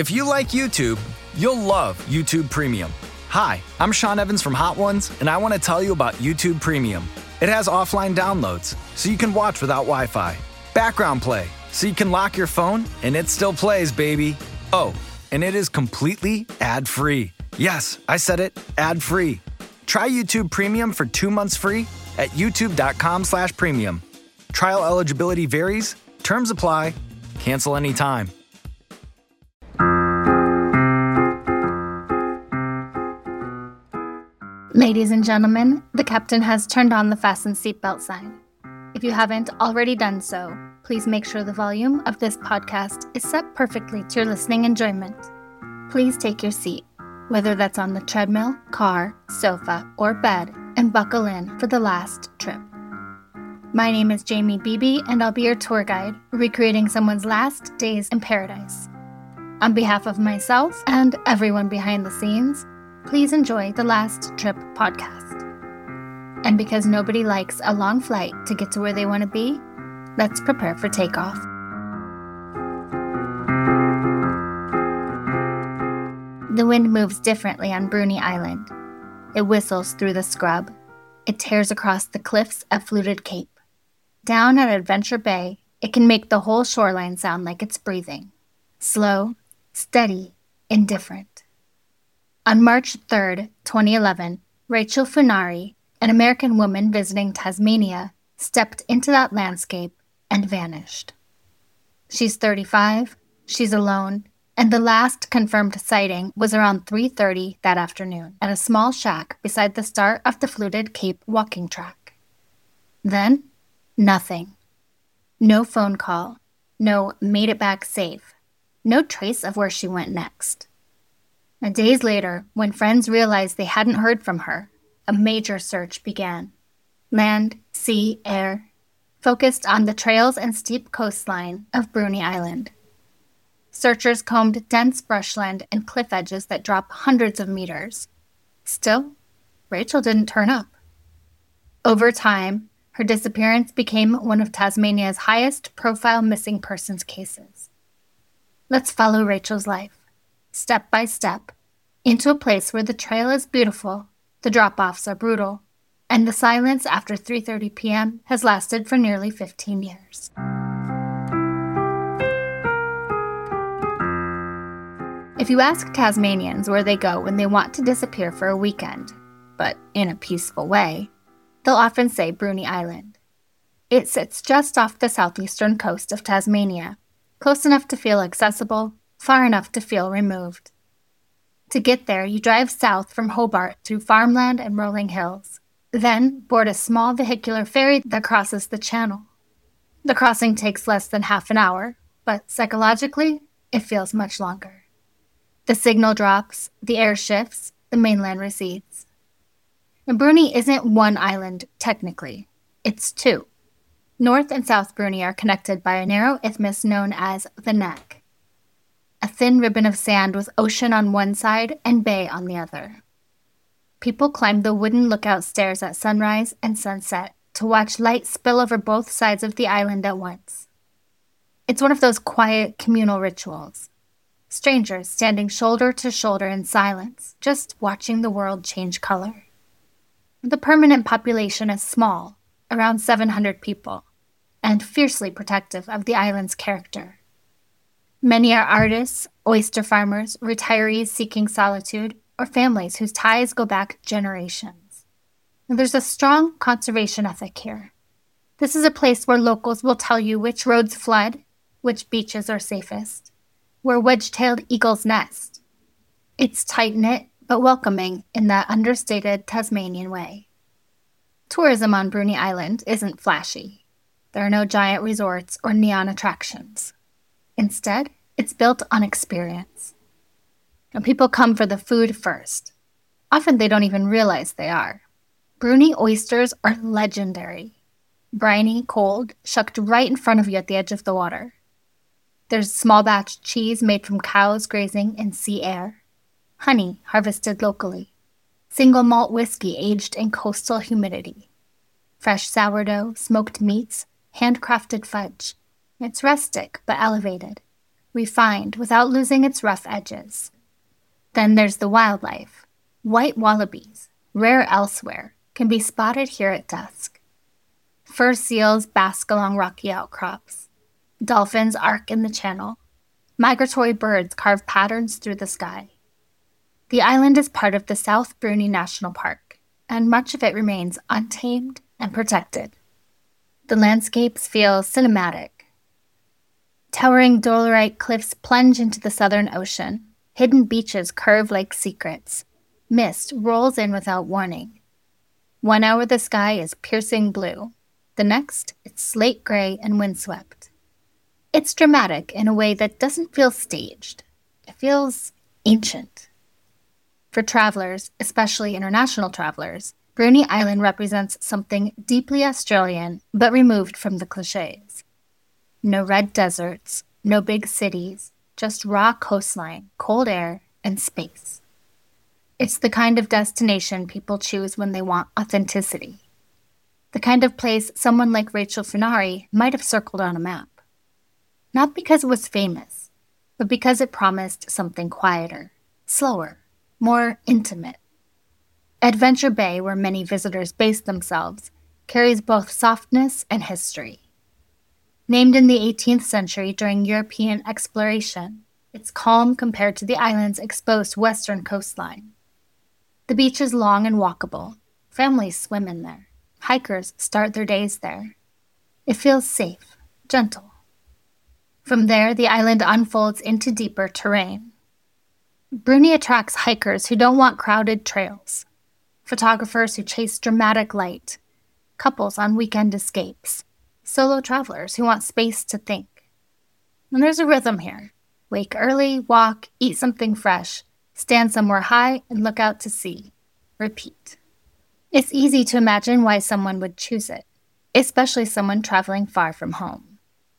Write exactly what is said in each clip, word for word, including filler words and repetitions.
If you like YouTube, you'll love YouTube Premium. Hi, I'm Sean Evans from Hot Ones, and I want to tell you about YouTube Premium. It has offline downloads, so you can watch without Wi-Fi. Background play, so you can lock your phone, and it still plays, baby. Oh, and it is completely ad-free. Yes, I said it, ad-free. Try YouTube Premium for two months free at youtube.com slash premium. Trial eligibility varies. Terms apply. Cancel anytime. Ladies and gentlemen, the captain has turned on the fasten seatbelt sign. If you haven't already done so, please make sure the volume of this podcast is set perfectly to your listening enjoyment. Please take your seat, whether that's on the treadmill, car, sofa, or bed, and buckle in for the last trip. My name is Jamie Beebe, and I'll be your tour guide, recreating someone's last days in paradise. On behalf of myself and everyone behind the scenes, please enjoy the Last Trip podcast. And because nobody likes a long flight to get to where they want to be, let's prepare for takeoff. The wind moves differently on Bruny Island. It whistles through the scrub. It tears across the cliffs at Fluted Cape. Down at Adventure Bay, it can make the whole shoreline sound like it's breathing. Slow, steady, indifferent. On March third, twenty eleven, Rachel Funari, an American woman visiting Tasmania, stepped into that landscape and vanished. She's thirty-five, she's alone, and the last confirmed sighting was around three thirty that afternoon at a small shack beside the start of the Fluted Cape walking track. Then, nothing. No phone call, no made it back safe, no trace of where she went next. A days later, when friends realized they hadn't heard from her, a major search began. Land, sea, air, focused on the trails and steep coastline of Bruny Island. Searchers combed dense brushland and cliff edges that drop hundreds of meters. Still, Rachel didn't turn up. Over time, her disappearance became one of Tasmania's highest profile missing persons cases. Let's follow Rachel's life, step by step, into a place where the trail is beautiful, the drop-offs are brutal, and the silence after three thirty p.m. has lasted for nearly fifteen years. If you ask Tasmanians where they go when they want to disappear for a weekend, but in a peaceful way, they'll often say Bruny Island. It sits just off the southeastern coast of Tasmania, close enough to feel accessible, far enough to feel removed. To get there, you drive south from Hobart through farmland and rolling hills, then board a small vehicular ferry that crosses the channel. The crossing takes less than half an hour, but psychologically, it feels much longer. The signal drops, the air shifts, the mainland recedes. And Bruny isn't one island, technically. It's two. North and South Bruny are connected by a narrow isthmus known as the Neck. A thin ribbon of sand with ocean on one side and bay on the other. People climb the wooden lookout stairs at sunrise and sunset to watch light spill over both sides of the island at once. It's one of those quiet, communal rituals. Strangers standing shoulder to shoulder in silence, just watching the world change color. The permanent population is small, around seven hundred people, and fiercely protective of the island's character. Many are artists, oyster farmers, retirees seeking solitude, or families whose ties go back generations. And there's a strong conservation ethic here. This is a place where locals will tell you which roads flood, which beaches are safest, where wedge-tailed eagles nest. It's tight-knit, but welcoming in that understated Tasmanian way. Tourism on Bruny Island isn't flashy. There are no giant resorts or neon attractions. Instead, it's built on experience. And people come for the food first. Often they don't even realize they are. Bruny oysters are legendary. Briny, cold, shucked right in front of you at the edge of the water. There's small batch cheese made from cows grazing in sea air. Honey harvested locally. Single malt whiskey aged in coastal humidity. Fresh sourdough, smoked meats, handcrafted fudge. It's rustic but elevated. refined without losing its rough edges. Then there's the wildlife. White wallabies, rare elsewhere, can be spotted here at dusk. Fur seals bask along rocky outcrops. Dolphins arc in the channel. Migratory birds carve patterns through the sky. The island is part of the South Bruni National Park, and much of it remains untamed and protected. The landscapes feel cinematic. Towering dolerite cliffs plunge into the southern ocean. Hidden beaches curve like secrets. Mist rolls in without warning. One hour the sky is piercing blue. The next, it's slate gray and windswept. It's dramatic in a way that doesn't feel staged. It feels ancient. For travelers, especially international travelers, Bruny Island represents something deeply Australian but removed from the cliches. No red deserts, no big cities, just raw coastline, cold air, and space. It's the kind of destination people choose when they want authenticity. The kind of place someone like Rachel Funari might have circled on a map. Not because it was famous, but because it promised something quieter, slower, more intimate. Adventure Bay, where many visitors base themselves, carries both softness and history. Named in the eighteenth century during European exploration, it's calm compared to the island's exposed western coastline. The beach is long and walkable. Families swim in there. Hikers start their days there. It feels safe, gentle. From there, the island unfolds into deeper terrain. Bruny attracts hikers who don't want crowded trails, photographers who chase dramatic light, couples on weekend escapes, solo travelers who want space to think. And there's a rhythm here. Wake early, walk, eat something fresh, stand somewhere high, and look out to sea. Repeat. It's easy to imagine why someone would choose it, especially someone traveling far from home.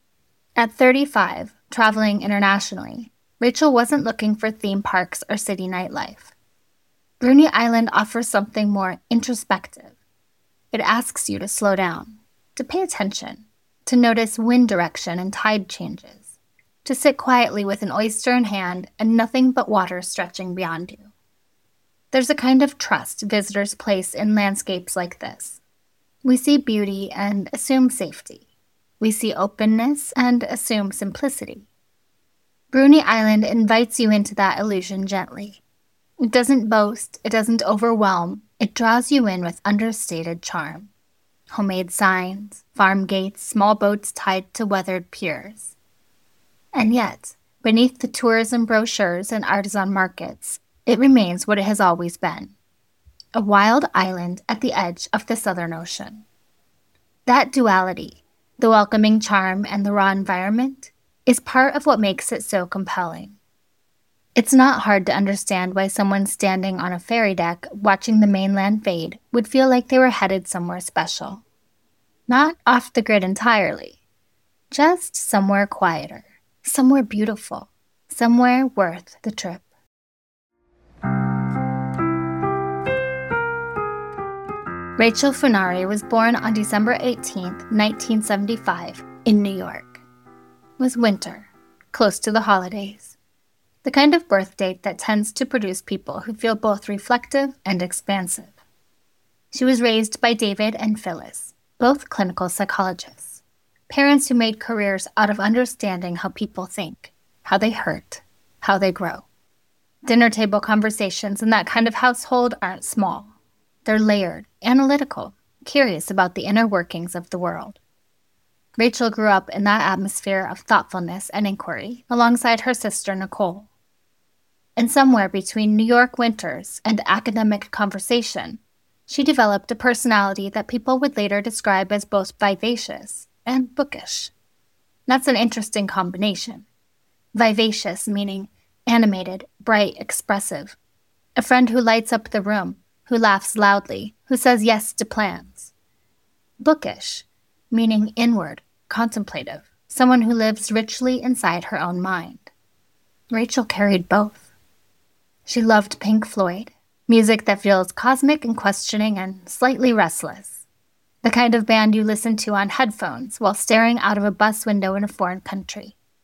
At thirty-five, traveling internationally, Rachel wasn't looking for theme parks or city nightlife. Bruny Island offers something more introspective. It asks you to slow down, to pay attention, to notice wind direction and tide changes, to sit quietly with an oyster in hand and nothing but water stretching beyond you. There's a kind of trust visitors place in landscapes like this. We see beauty and assume safety. We see openness and assume simplicity. Bruny Island invites you into that illusion gently. It doesn't boast, it doesn't overwhelm, it draws you in with understated charm. Homemade signs, farm gates, small boats tied to weathered piers. And yet, beneath the tourism brochures and artisan markets, it remains what it has always been. A wild island at the edge of the Southern Ocean. That duality, the welcoming charm and the raw environment, is part of what makes it so compelling. It's not hard to understand why someone standing on a ferry deck watching the mainland fade would feel like they were headed somewhere special. Not off the grid entirely, just somewhere quieter, somewhere beautiful, somewhere worth the trip. Rachel Funari was born on December eighteenth, nineteen seventy-five, in New York. It was winter, close to the holidays. The kind of birth date that tends to produce people who feel both reflective and expansive. She was raised by David and Phyllis, both clinical psychologists, parents who made careers out of understanding how people think, how they hurt, how they grow. Dinner table conversations in that kind of household aren't small. They're layered, analytical, curious about the inner workings of the world. Rachel grew up in that atmosphere of thoughtfulness and inquiry alongside her sister Nicole. And somewhere between New York winters and academic conversation, she developed a personality that people would later describe as both vivacious and bookish. That's an interesting combination. Vivacious meaning animated, bright, expressive. A friend who lights up the room, who laughs loudly, who says yes to plans. Bookish, meaning inward, contemplative, someone who lives richly inside her own mind. Rachel carried both. She loved Pink Floyd, music that feels cosmic and questioning and slightly restless. The kind of band you listen to on headphones while staring out of a bus window in a foreign country.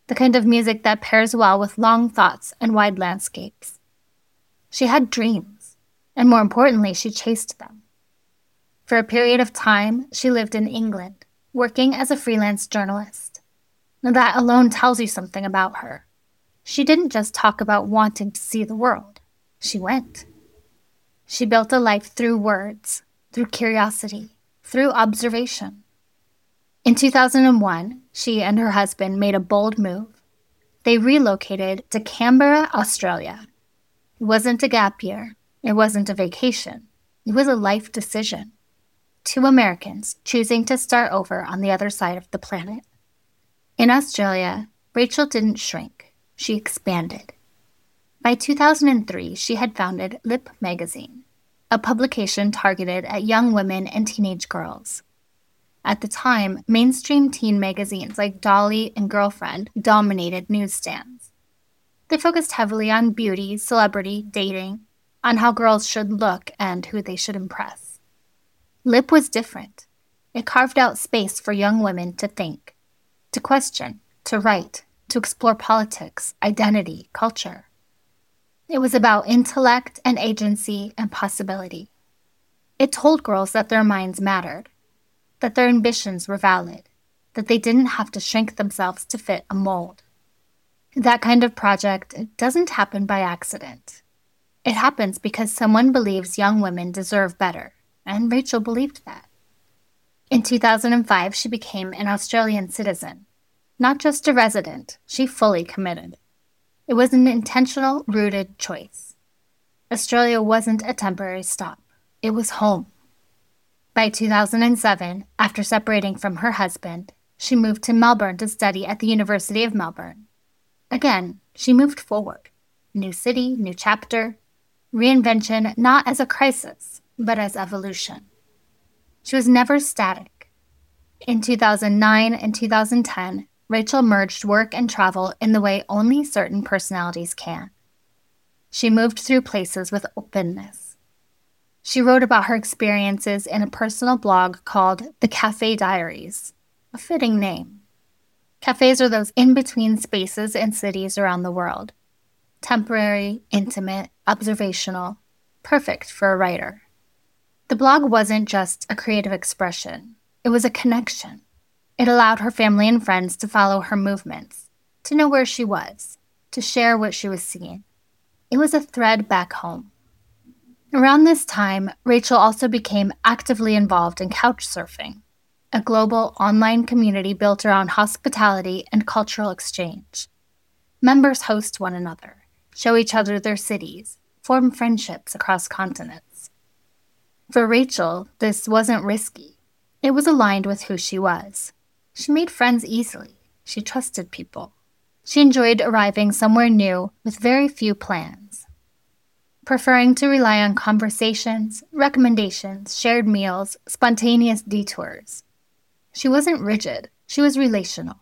the kind of music that pairs well with long thoughts and wide landscapes. She had dreams, and more importantly, she chased them. For a period of time, she lived in England, working as a freelance journalist. Now that alone tells you something about her. She didn't just talk about wanting to see the world. She went. She built a life through words, through curiosity, through observation. In two thousand one, she and her husband made a bold move. They relocated to Canberra, Australia. It wasn't a gap year. It wasn't a vacation. It was a life decision. Two Americans choosing to start over on the other side of the planet. In Australia, Rachel didn't shrink. She expanded. By two thousand three, she had founded Lip Magazine, a publication targeted at young women and teenage girls. At the time, mainstream teen magazines like Dolly and Girlfriend dominated newsstands. They focused heavily on beauty, celebrity, dating, on how girls should look and who they should impress. Lip was different. It carved out space for young women to think, to question, to write, to explore politics, identity, culture. It was about intellect and agency and possibility. It told girls that their minds mattered, that their ambitions were valid, that they didn't have to shrink themselves to fit a mold. That kind of project doesn't happen by accident. It happens because someone believes young women deserve better, and Rachel believed that. In two thousand five, she became an Australian citizen. Not just a resident, she fully committed. It was an intentional, rooted choice. Australia wasn't a temporary stop. It was home. By two thousand seven, after separating from her husband, she moved to Melbourne to study at the University of Melbourne. Again, she moved forward. New city, new chapter. Reinvention not as a crisis, but as evolution. She was never static. In two thousand nine and two thousand ten, Rachel merged work and travel in the way only certain personalities can. She moved through places with openness. She wrote about her experiences in a personal blog called The Cafe Diaries, a fitting name. Cafes are those in-between spaces in cities around the world. Temporary, intimate, observational, perfect for a writer. The blog wasn't just a creative expression. It was a connection. It allowed her family and friends to follow her movements, to know where she was, to share what she was seeing. It was a thread back home. Around this time, Rachel also became actively involved in Couchsurfing, a global online community built around hospitality and cultural exchange. Members host one another, show each other their cities, form friendships across continents. For Rachel, this wasn't risky. It was aligned with who she was. She made friends easily. She trusted people. She enjoyed arriving somewhere new with very few plans. Preferring to rely on conversations, recommendations, shared meals, spontaneous detours. She wasn't rigid. She was relational.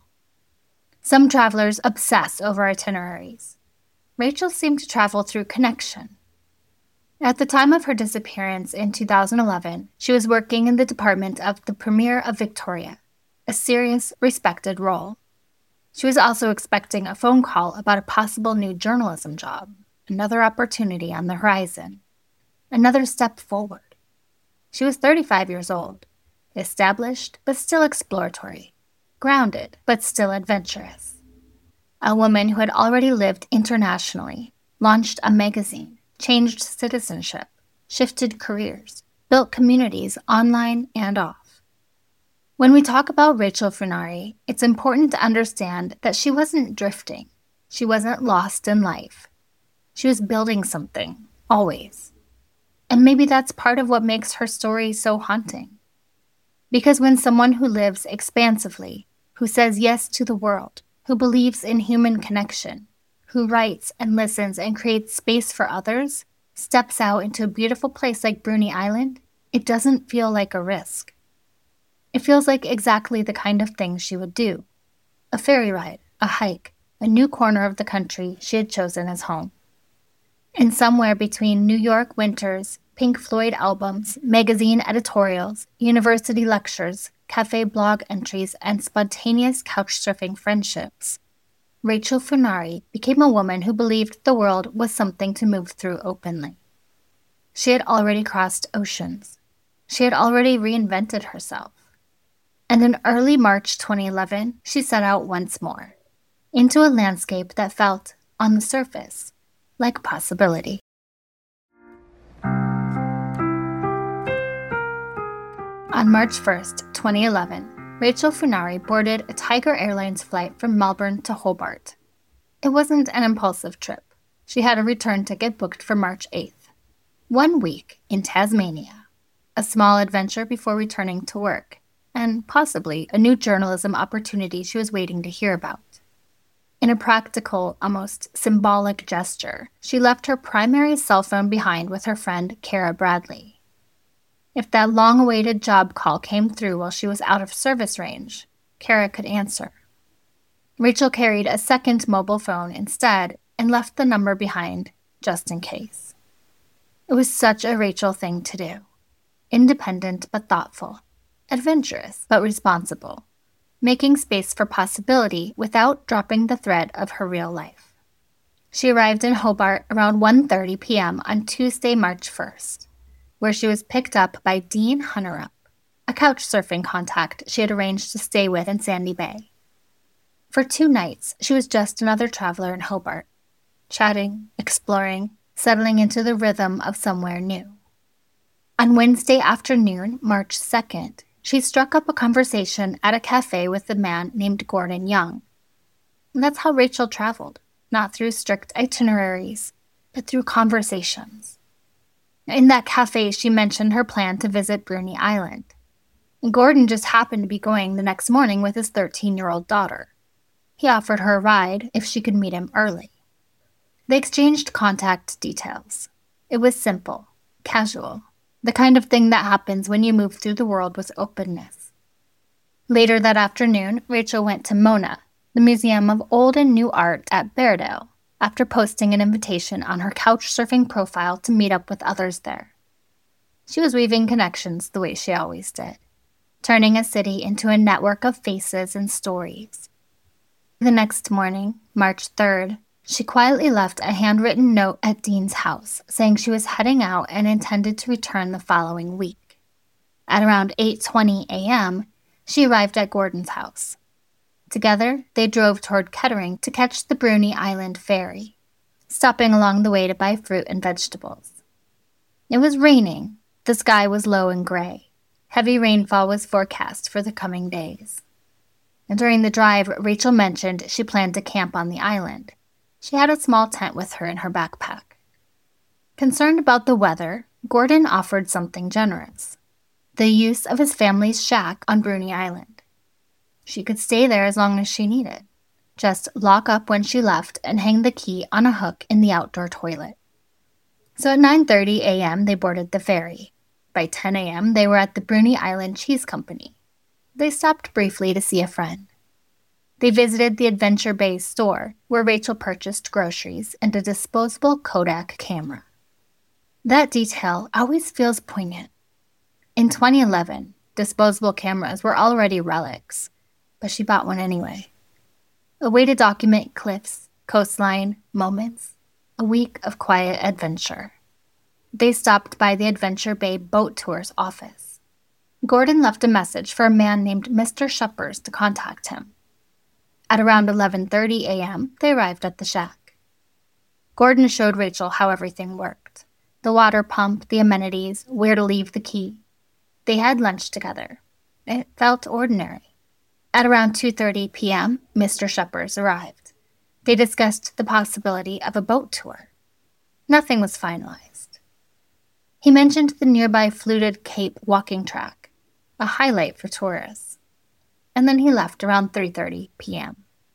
Some travelers obsess over itineraries. Rachel seemed to travel through connection. At the time of her disappearance in two thousand eleven, she was working in the department of the Premier of Victoria, a serious, respected role. She was also expecting a phone call about a possible new journalism job, another opportunity on the horizon, another step forward. She was thirty-five years old, established but still exploratory, grounded but still adventurous. A woman who had already lived internationally, launched a magazine, changed citizenship, shifted careers, built communities online and off. When we talk about Rachel Funari, it's important to understand that she wasn't drifting. She wasn't lost in life. She was building something, always. And maybe that's part of what makes her story so haunting. Because when someone who lives expansively, who says yes to the world, who believes in human connection, who writes and listens and creates space for others, steps out into a beautiful place like Bruny Island, it doesn't feel like a risk. It feels like exactly the kind of thing she would do. A ferry ride, a hike, a new corner of the country she had chosen as home. And somewhere between New York winters, Pink Floyd albums, magazine editorials, university lectures, cafe blog entries, and spontaneous couchsurfing friendships, Rachel Funari became a woman who believed the world was something to move through openly. She had already crossed oceans. She had already reinvented herself. And in early March twenty eleven, she set out once more, into a landscape that felt, on the surface, like possibility. On March first, twenty eleven, Rachel Funari boarded a Tiger Airlines flight from Melbourne to Hobart. It wasn't an impulsive trip. She had a return ticket booked for March eighth. One week in Tasmania, a small adventure before returning to work, and possibly a new journalism opportunity she was waiting to hear about. In a practical, almost symbolic gesture, she left her primary cell phone behind with her friend Kara Bradley. If that long-awaited job call came through while she was out of service range, Kara could answer. Rachel carried a second mobile phone instead and left the number behind, just in case. It was such a Rachel thing to do. Independent but thoughtful. Adventurous but responsible. Making space for possibility without dropping the thread of her real life. She arrived in Hobart around one thirty p.m. on Tuesday, March first, where she was picked up by Dean Hunterup, a couch surfing contact she had arranged to stay with in Sandy Bay. For two nights, she was just another traveler in Hobart, chatting, exploring, settling into the rhythm of somewhere new. On Wednesday afternoon, March second, she struck up a conversation at a cafe with a man named Gordon Young. And that's how Rachel traveled, not through strict itineraries, but through conversations. In that cafe, she mentioned her plan to visit Bruny Island. And Gordon just happened to be going the next morning with his thirteen-year-old daughter. He offered her a ride if she could meet him early. They exchanged contact details. It was simple, casual. The kind of thing that happens when you move through the world with openness. Later that afternoon, Rachel went to Mona, the Museum of Old and New Art at Bairdale, after posting an invitation on her couchsurfing profile to meet up with others there. She was weaving connections the way she always did, turning a city into a network of faces and stories. The next morning, March third, she quietly left a handwritten note at Dean's house saying she was heading out and intended to return the following week. At around eight twenty a.m., she arrived at Gordon's house. Together, they drove toward Kettering to catch the Bruny Island ferry, stopping along the way to buy fruit and vegetables. It was raining. The sky was low and gray. Heavy rainfall was forecast for the coming days. And during the drive, Rachel mentioned she planned to camp on the island. She had a small tent with her in her backpack. Concerned about the weather, Gordon offered something generous, the use of his family's shack on Bruny Island. She could stay there as long as she needed. Just lock up when she left and hang the key on a hook in the outdoor toilet. So at nine thirty a.m. they boarded the ferry. By ten a.m. they were at the Bruny Island Cheese Company. They stopped briefly to see a friend. They visited the Adventure Bay store, where Rachel purchased groceries and a disposable Kodak camera. That detail always feels poignant. In twenty eleven, disposable cameras were already relics, but she bought one anyway. A way to document cliffs, coastline, moments, a week of quiet adventure. They stopped by the Adventure Bay Boat Tours office. Gordon left a message for a man named Mister Schuppers to contact him. At around eleven thirty a.m., they arrived at the shack. Gordon showed Rachel how everything worked. The water pump, the amenities, where to leave the key. They had lunch together. It felt ordinary. At around two thirty p.m., Mister Schuppers arrived. They discussed the possibility of a boat tour. Nothing was finalized. He mentioned the nearby fluted Cape walking track, a highlight for tourists. And then he left around three thirty p.m.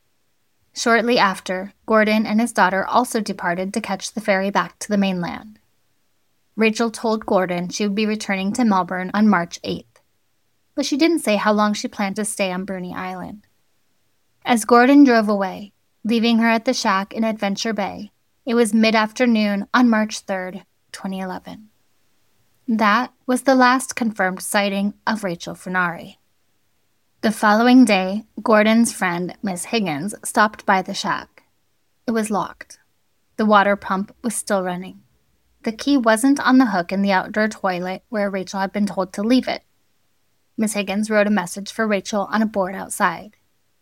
Shortly after, Gordon and his daughter also departed to catch the ferry back to the mainland. Rachel told Gordon she would be returning to Melbourne on March eighth, but she didn't say how long she planned to stay on Bruny Island. As Gordon drove away, leaving her at the shack in Adventure Bay, it was mid-afternoon on March third, twenty eleven. That was the last confirmed sighting of Rachel Funari. The following day, Gordon's friend, Miss Higgins, stopped by the shack. It was locked. The water pump was still running. The key wasn't on the hook in the outdoor toilet where Rachel had been told to leave it. Miss Higgins wrote a message for Rachel on a board outside.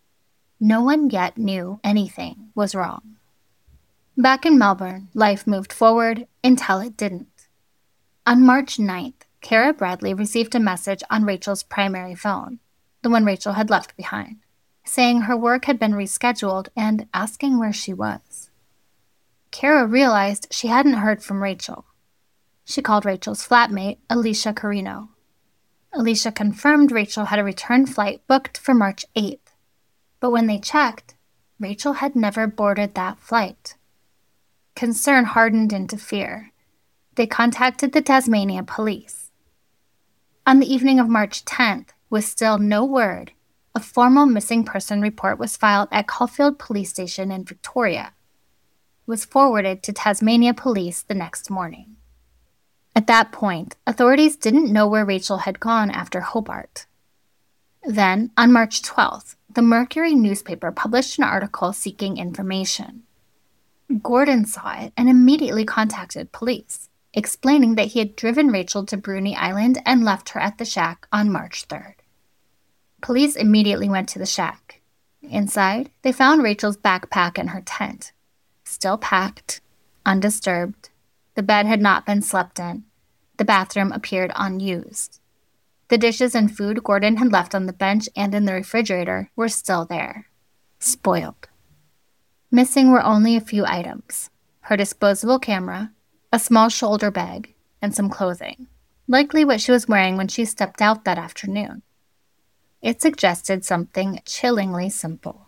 No one yet knew anything was wrong. Back in Melbourne, life moved forward until it didn't. On March ninth, Kara Bradley received a message on Rachel's primary phone, the one Rachel had left behind, saying her work had been rescheduled and asking where she was. Kara realized she hadn't heard from Rachel. She called Rachel's flatmate, Alicia Carino. Alicia confirmed Rachel had a return flight booked for March eighth, but when they checked, Rachel had never boarded that flight. Concern hardened into fear. They contacted the Tasmania police. On the evening of March tenth, with still no word, a formal missing person report was filed at Caulfield Police Station in Victoria. It was forwarded to Tasmania Police the next morning. At that point, authorities didn't know where Rachel had gone after Hobart. Then, on March twelfth, the Mercury newspaper published an article seeking information. Gordon saw it and immediately contacted police, explaining that he had driven Rachel to Bruny Island and left her at the shack on March third. Police immediately went to the shack. Inside, they found Rachel's backpack and her tent, still packed, undisturbed. The bed had not been slept in. The bathroom appeared unused. The dishes and food Gordon had left on the bench and in the refrigerator were still there, spoiled. Missing were only a few items: her disposable camera, a small shoulder bag, and some clothing, likely what she was wearing when she stepped out that afternoon. It suggested something chillingly simple.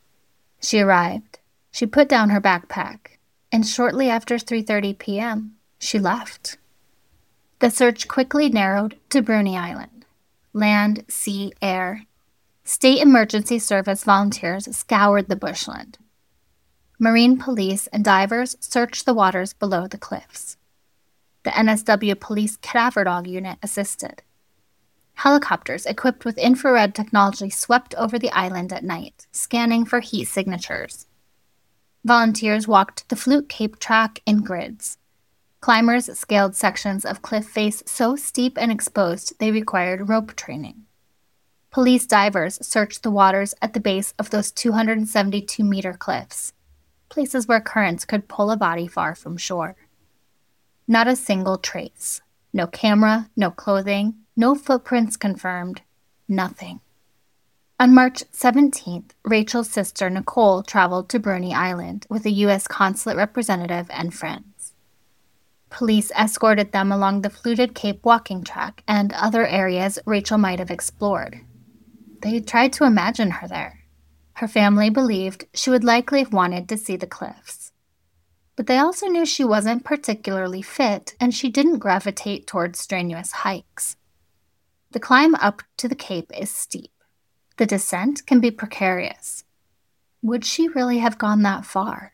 She arrived, she put down her backpack, and shortly after three thirty p.m., she left. The search quickly narrowed to Bruny Island. Land, sea, air. State Emergency Service volunteers scoured the bushland. Marine police and divers searched the waters below the cliffs. The N S W Police Cadaver Dog Unit assisted. Helicopters equipped with infrared technology swept over the island at night, scanning for heat signatures. Volunteers walked the Fluke Cape track in grids. Climbers scaled sections of cliff face so steep and exposed they required rope training. Police divers searched the waters at the base of those two hundred seventy-two meter cliffs, places where currents could pull a body far from shore. Not a single trace. No camera, no clothing, no footprints confirmed, nothing. On March seventeenth, Rachel's sister Nicole traveled to Bruny Island with a U S consulate representative and friends. Police escorted them along the fluted Cape walking track and other areas Rachel might have explored. They tried to imagine her there. Her family believed she would likely have wanted to see the cliffs. But they also knew she wasn't particularly fit and she didn't gravitate towards strenuous hikes. The climb up to the Cape is steep. The descent can be precarious. Would she really have gone that far?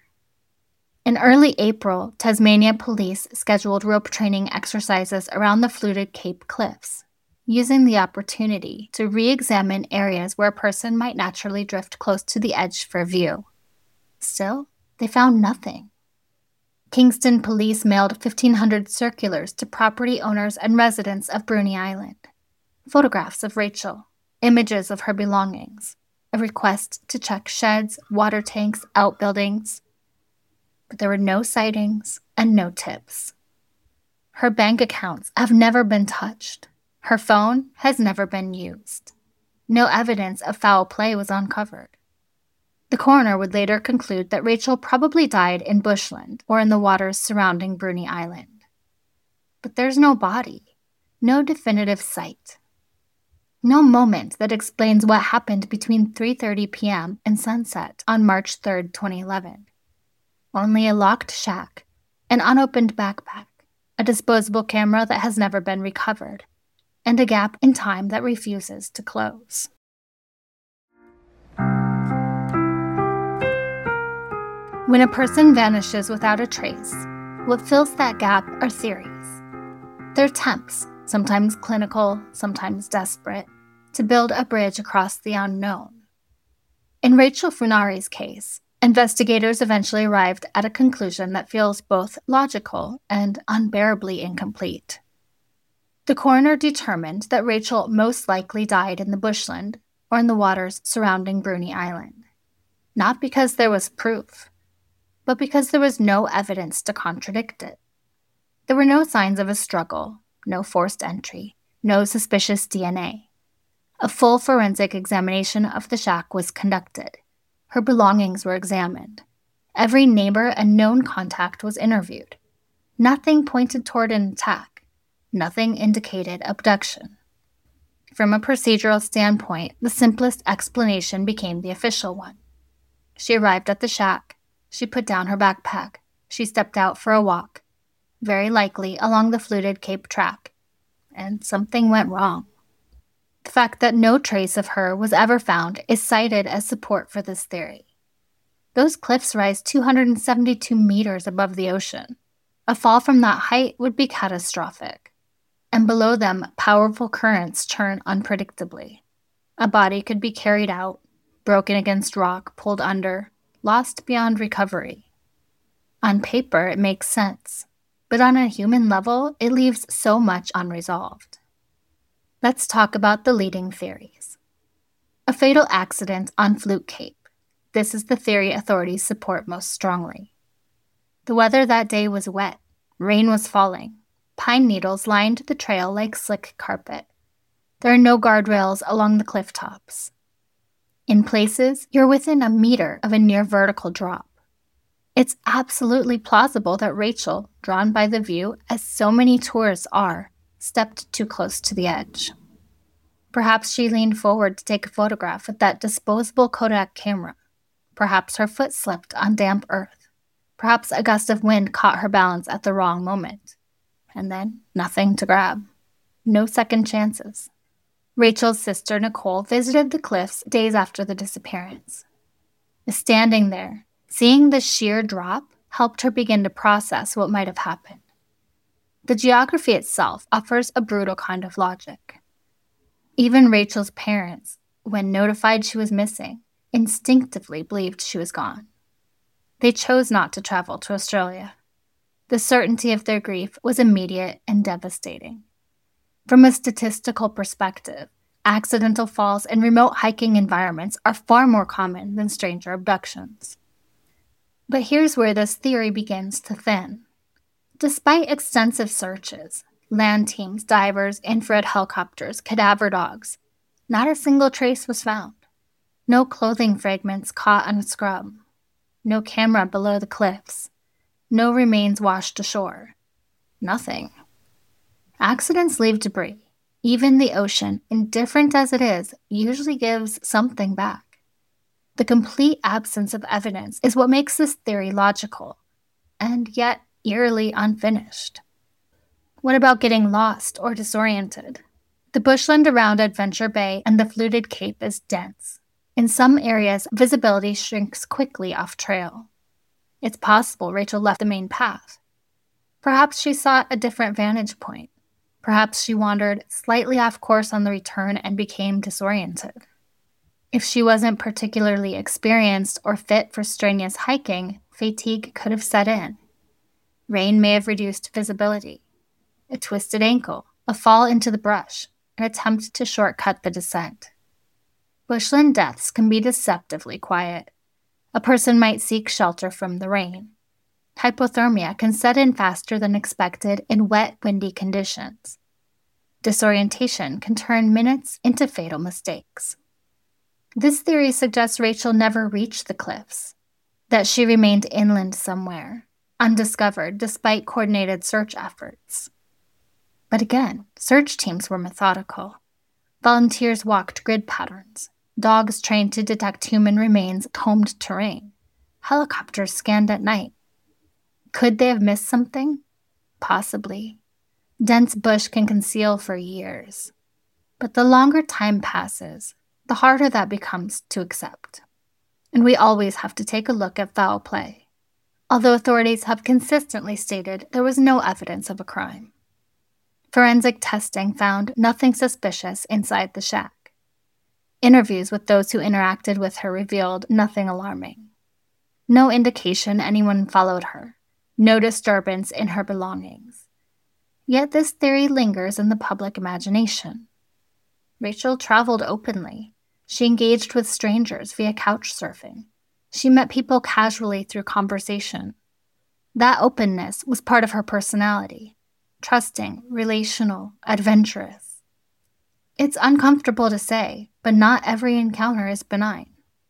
In early April, Tasmania police scheduled rope training exercises around the fluted Cape cliffs, using the opportunity to re-examine areas where a person might naturally drift close to the edge for view. Still, they found nothing. Kingston police mailed fifteen hundred circulars to property owners and residents of Bruny Island. Photographs of Rachel, images of her belongings, a request to check sheds, water tanks, outbuildings. But there were no sightings and no tips. Her bank accounts have never been touched. Her phone has never been used. No evidence of foul play was uncovered. The coroner would later conclude that Rachel probably died in bushland or in the waters surrounding Bruny Island. But there's no body, no definitive site. No moment that explains what happened between three thirty p.m. and sunset on March third, twenty eleven. Only a locked shack, an unopened backpack, a disposable camera that has never been recovered, and a gap in time that refuses to close. When a person vanishes without a trace, what fills that gap are theories. They're attempts, sometimes clinical, sometimes desperate, to build a bridge across the unknown. In Rachel Funari's case, investigators eventually arrived at a conclusion that feels both logical and unbearably incomplete. The coroner determined that Rachel most likely died in the bushland or in the waters surrounding Bruny Island, not because there was proof, but because there was no evidence to contradict it. There were no signs of a struggle, no forced entry, no suspicious D N A. A full forensic examination of the shack was conducted. Her belongings were examined. Every neighbor and known contact was interviewed. Nothing pointed toward an attack. Nothing indicated abduction. From a procedural standpoint, the simplest explanation became the official one. She arrived at the shack. She put down her backpack. She stepped out for a walk, very likely along the fluted Cape track, and something went wrong. The fact that no trace of her was ever found is cited as support for this theory. Those cliffs rise two hundred seventy-two meters above the ocean. A fall from that height would be catastrophic. And below them, powerful currents churn unpredictably. A body could be carried out, broken against rock, pulled under, lost beyond recovery. On paper, it makes sense, but on a human level, it leaves so much unresolved. Let's talk about the leading theories. A fatal accident on Fluke Cape. This is the theory authorities support most strongly. The weather that day was wet. Rain was falling. Pine needles lined the trail like slick carpet. There are no guardrails along the cliff tops. In places, you're within a meter of a near-vertical drop. It's absolutely plausible that Rachel, drawn by the view, as so many tourists are, stepped too close to the edge. Perhaps she leaned forward to take a photograph with that disposable Kodak camera. Perhaps her foot slipped on damp earth. Perhaps a gust of wind caught her balance at the wrong moment. And then, nothing to grab. No second chances. Rachel's sister, Nicole, visited the cliffs days after the disappearance. Standing there, seeing the sheer drop, helped her begin to process what might have happened. The geography itself offers a brutal kind of logic. Even Rachel's parents, when notified she was missing, instinctively believed she was gone. They chose not to travel to Australia. The certainty of their grief was immediate and devastating. From a statistical perspective, accidental falls in remote hiking environments are far more common than stranger abductions. But here's where this theory begins to thin. Despite extensive searches, land teams, divers, infrared helicopters, cadaver dogs, not a single trace was found. No clothing fragments caught on a scrub. No camera below the cliffs. No remains washed ashore. Nothing. Accidents leave debris. Even the ocean, indifferent as it is, usually gives something back. The complete absence of evidence is what makes this theory logical, and yet eerily unfinished. What about getting lost or disoriented? The bushland around Adventure Bay and the fluted cape is dense. In some areas, visibility shrinks quickly off trail. It's possible Rachel left the main path. Perhaps she sought a different vantage point. Perhaps she wandered slightly off course on the return and became disoriented. If she wasn't particularly experienced or fit for strenuous hiking, fatigue could have set in. Rain may have reduced visibility. A twisted ankle, a fall into the brush, an attempt to shortcut the descent. Bushland deaths can be deceptively quiet. A person might seek shelter from the rain. Hypothermia can set in faster than expected in wet, windy conditions. Disorientation can turn minutes into fatal mistakes. This theory suggests Rachel never reached the cliffs, that she remained inland somewhere, undiscovered despite coordinated search efforts. But again, search teams were methodical. Volunteers walked grid patterns. Dogs trained to detect human remains combed terrain. Helicopters scanned at night. Could they have missed something? Possibly. Dense bush can conceal for years. But the longer time passes, the harder that becomes to accept. And we always have to take a look at foul play. Although authorities have consistently stated there was no evidence of a crime. Forensic testing found nothing suspicious inside the shack. Interviews with those who interacted with her revealed nothing alarming. No indication anyone followed her. No disturbance in her belongings. Yet this theory lingers in the public imagination. Rachel traveled openly. She engaged with strangers via couch surfing. She met people casually through conversation. That openness was part of her personality. Trusting, relational, adventurous. It's uncomfortable to say, but not every encounter is benign.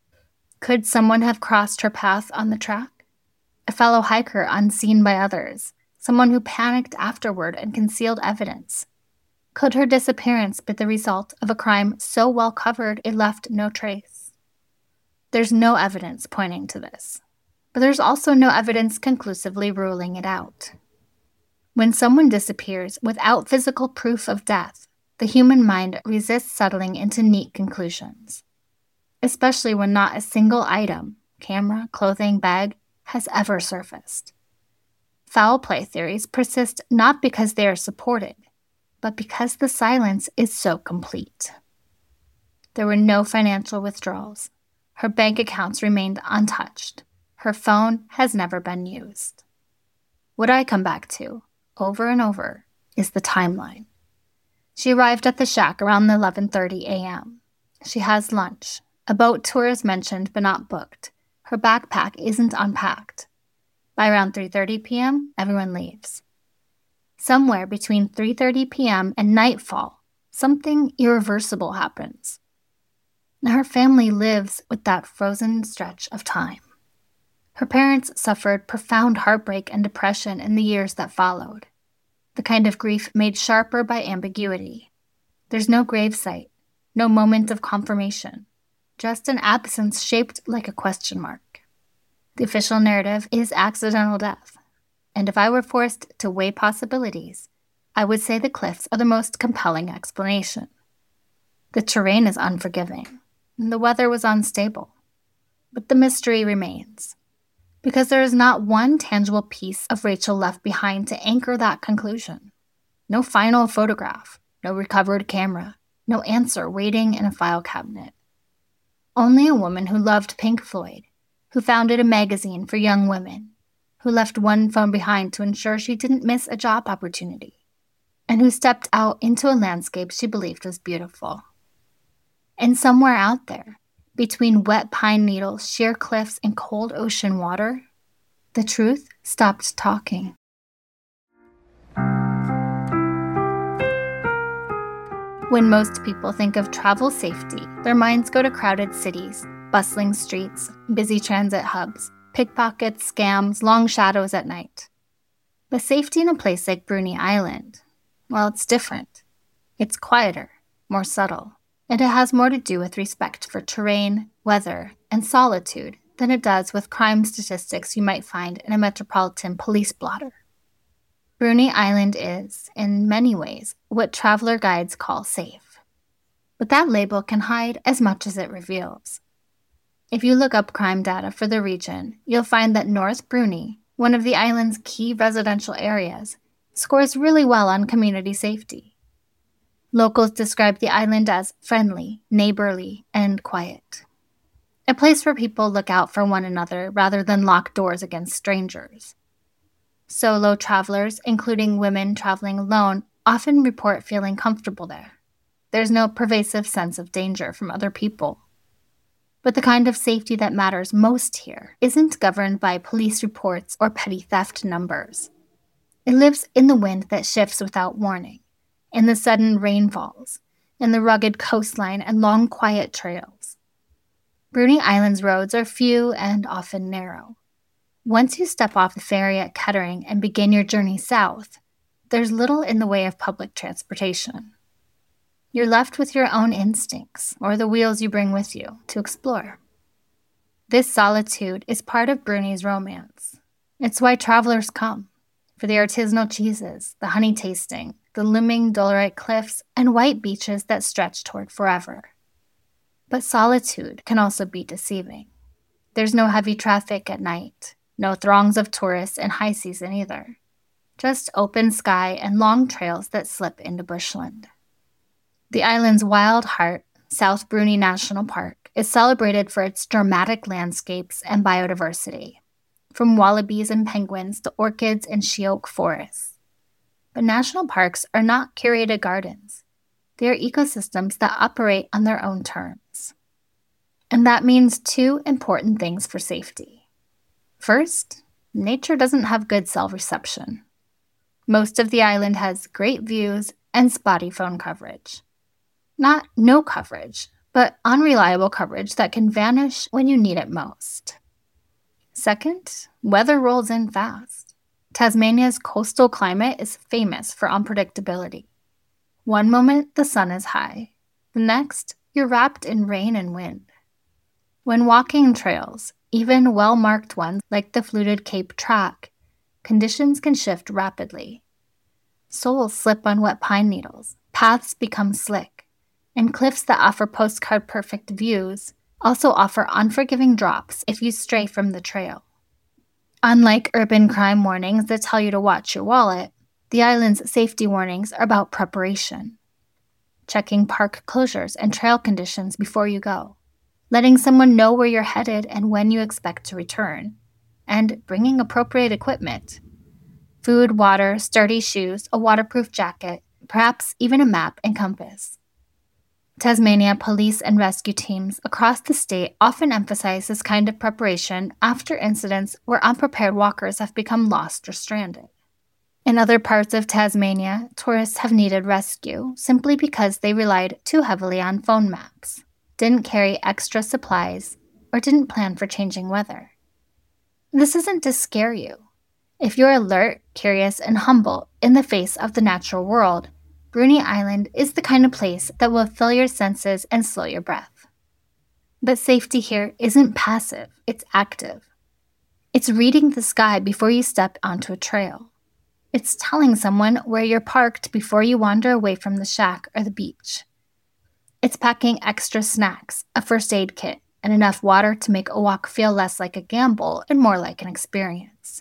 Could someone have crossed her path on the track? A fellow hiker unseen by others, someone who panicked afterward and concealed evidence. Could her disappearance be the result of a crime so well covered it left no trace? There's no evidence pointing to this, but there's also no evidence conclusively ruling it out. When someone disappears without physical proof of death, the human mind resists settling into neat conclusions, especially when not a single item, camera, clothing, bag, has ever surfaced. Foul play theories persist not because they are supported, but because the silence is so complete. There were no financial withdrawals. Her bank accounts remained untouched. Her phone has never been used. What I come back to, over and over, is the timeline. She arrived at the shack around eleven thirty a.m. She has lunch. A boat tour is mentioned but not booked. Her backpack isn't unpacked. By around three thirty p.m., everyone leaves. Somewhere between three thirty p.m. and nightfall, something irreversible happens. Her family lives with that frozen stretch of time. Her parents suffered profound heartbreak and depression in the years that followed, the kind of grief made sharper by ambiguity. There's no gravesite, no moment of confirmation, just an absence shaped like a question mark. The official narrative is accidental death, and if I were forced to weigh possibilities, I would say the cliffs are the most compelling explanation. The terrain is unforgiving, and the weather was unstable, but the mystery remains, because there is not one tangible piece of Rachel left behind to anchor that conclusion. No final photograph, no recovered camera, no answer waiting in a file cabinet. Only a woman who loved Pink Floyd, who founded a magazine for young women, who left one phone behind to ensure she didn't miss a job opportunity, and who stepped out into a landscape she believed was beautiful. And somewhere out there, between wet pine needles, sheer cliffs, and cold ocean water, the truth stopped talking. When most people think of travel safety, their minds go to crowded cities, bustling streets, busy transit hubs, pickpockets, scams, long shadows at night. But safety in a place like Bruny Island, well, it's different. It's quieter, more subtle. And it has more to do with respect for terrain, weather, and solitude than it does with crime statistics you might find in a metropolitan police blotter. Bruny Island is, in many ways, what traveler guides call safe. But that label can hide as much as it reveals. If you look up crime data for the region, you'll find that North Bruny, one of the island's key residential areas, scores really well on community safety. Locals describe the island as friendly, neighborly, and quiet. A place where people look out for one another rather than lock doors against strangers. Solo travelers, including women traveling alone, often report feeling comfortable there. There's no pervasive sense of danger from other people. But the kind of safety that matters most here isn't governed by police reports or petty theft numbers. It lives in the wind that shifts without warning, in the sudden rainfalls, in the rugged coastline and long quiet trails. Bruny Island's roads are few and often narrow. Once you step off the ferry at Kettering and begin your journey south, there's little in the way of public transportation. You're left with your own instincts, or the wheels you bring with you, to explore. This solitude is part of Bruny's romance. It's why travelers come, for the artisanal cheeses, the honey tasting, the looming dolerite cliffs, and white beaches that stretch toward forever. But solitude can also be deceiving. There's no heavy traffic at night, no throngs of tourists in high season either. Just open sky and long trails that slip into bushland. The island's wild heart, South Bruni National Park is celebrated for its dramatic landscapes and biodiversity, from wallabies and penguins to orchids and she-oak forests. But national parks are not curated gardens. They are ecosystems that operate on their own terms. And that means two important things for safety. First, nature doesn't have good cell reception. Most of the island has great views and spotty phone coverage. Not no coverage, but unreliable coverage that can vanish when you need it most. Second, weather rolls in fast. Tasmania's coastal climate is famous for unpredictability. One moment the sun is high, the next you're wrapped in rain and wind. When walking trails, even well-marked ones like the fluted Cape Track, conditions can shift rapidly. Soles slip on wet pine needles, paths become slick, and cliffs that offer postcard-perfect views also offer unforgiving drops if you stray from the trail. Unlike urban crime warnings that tell you to watch your wallet, the island's safety warnings are about preparation. Checking park closures and trail conditions before you go, letting someone know where you're headed and when you expect to return, and bringing appropriate equipment. Food, water, sturdy shoes, a waterproof jacket, perhaps even a map and compass. Tasmania police and rescue teams across the state often emphasize this kind of preparation after incidents where unprepared walkers have become lost or stranded. In other parts of Tasmania, tourists have needed rescue simply because they relied too heavily on phone maps, didn't carry extra supplies, or didn't plan for changing weather. This isn't to scare you. If you're alert, curious, and humble in the face of the natural world, Bruny Island is the kind of place that will fill your senses and slow your breath. But safety here isn't passive, it's active. It's reading the sky before you step onto a trail. It's telling someone where you're parked before you wander away from the shack or the beach. It's packing extra snacks, a first aid kit, and enough water to make a walk feel less like a gamble and more like an experience.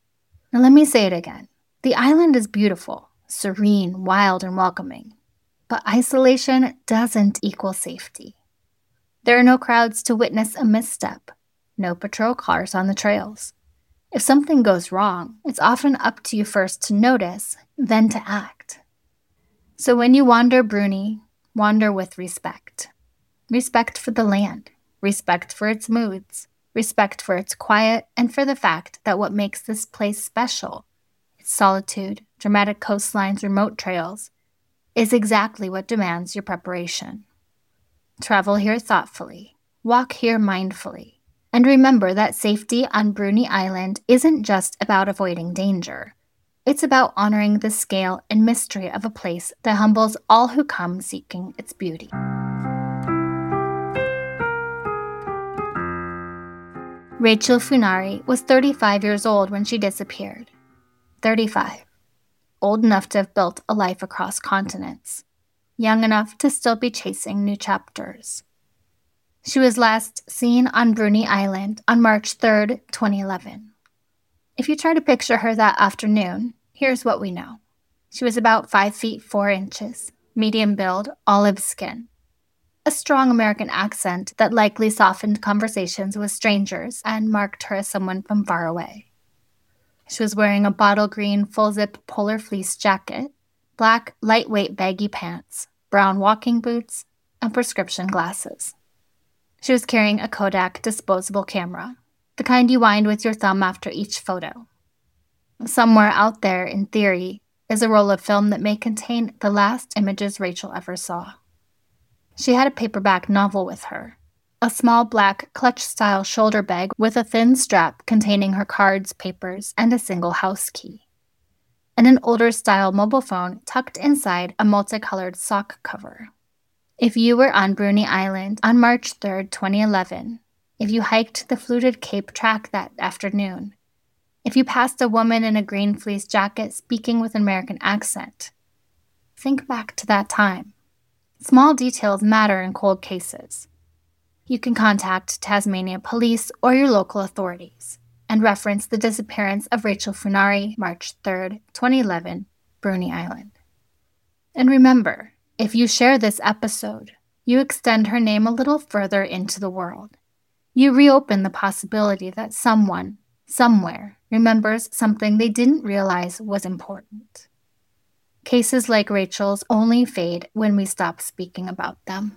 Now let me say it again. The island is beautiful, serene, wild, and welcoming. But isolation doesn't equal safety. There are no crowds to witness a misstep, no patrol cars on the trails. If something goes wrong, it's often up to you first to notice, then to act. So when you wander Bruny, wander with respect. Respect for the land, respect for its moods, respect for its quiet, and for the fact that what makes this place special, its solitude, dramatic coastlines, remote trails, is exactly what demands your preparation. Travel here thoughtfully, walk here mindfully, and remember that safety on Bruny Island isn't just about avoiding danger. It's about honoring the scale and mystery of a place that humbles all who come seeking its beauty. Rachel Funari was thirty-five years old when she disappeared. thirty-five. Old enough to have built a life across continents. Young enough to still be chasing new chapters. She was last seen on Bruny Island on March third, twenty eleven. If you try to picture her that afternoon, here's what we know. She was about five feet four inches, medium build, olive skin. A strong American accent that likely softened conversations with strangers and marked her as someone from far away. She was wearing a bottle green full-zip polar fleece jacket, black lightweight baggy pants, brown walking boots, and prescription glasses. She was carrying a Kodak disposable camera, the kind you wind with your thumb after each photo. Somewhere out there, in theory, is a roll of film that may contain the last images Rachel ever saw. She had a paperback novel with her, a small black clutch-style shoulder bag with a thin strap containing her cards, papers, and a single house key, and an older-style mobile phone tucked inside a multicolored sock cover. If you were on Bruny Island on March third, twenty eleven, if you hiked the fluted Cape Track that afternoon, if you passed a woman in a green fleece jacket speaking with an American accent, think back to that time. Small details matter in cold cases. You can contact Tasmania Police or your local authorities and reference the disappearance of Rachel Funari, March third, twenty eleven, Bruny Island. And remember, if you share this episode, you extend her name a little further into the world. You reopen the possibility that someone, somewhere, remembers something they didn't realize was important. Cases like Rachel's only fade when we stop speaking about them.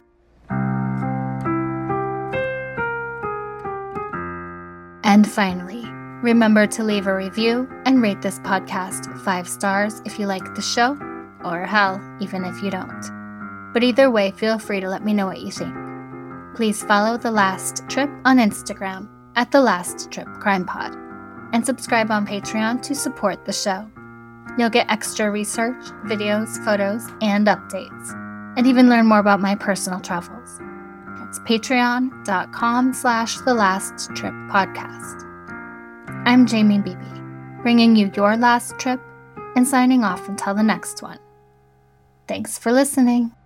And finally, remember to leave a review and rate this podcast five stars if you like the show, or hell, even if you don't. But either way, feel free to let me know what you think. Please follow The Last Trip on Instagram at The Last Trip Crime Pod, and subscribe on Patreon to support the show. You'll get extra research, videos, photos, and updates, and even learn more about my personal travels. That's patreon.com slash The Last Trip Podcast. I'm Jamie Beebe, bringing you your last trip and signing off until the next one. Thanks for listening.